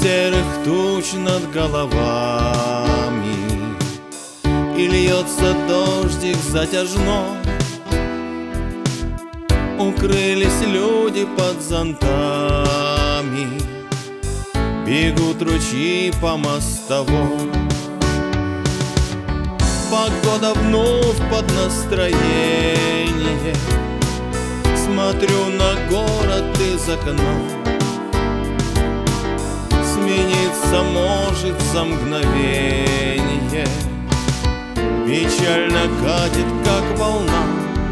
серых туч над головами, и льется дождик затяжной. Укрылись люди под зонтами, бегут ручьи по мостовой. Погода вновь под настроение. Смотрю на город из окна. Смениться может за мгновение. Печально катит, как волна.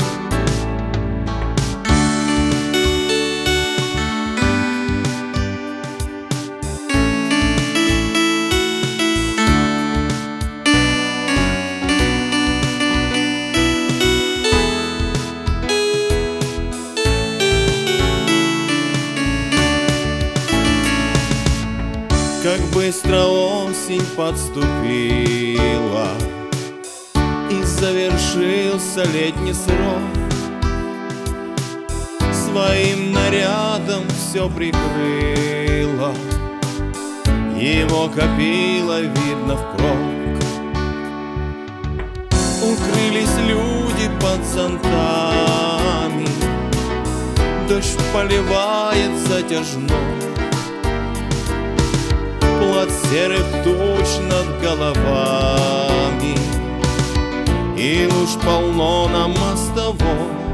Как быстро осень подступила, и завершился летний срок. Своим нарядом все прикрыло, его копило, видно, впрок. Укрылись люди под зонтами, дождь поливает затяжной. Плат серых туч над головами, и луж полно на мостовой.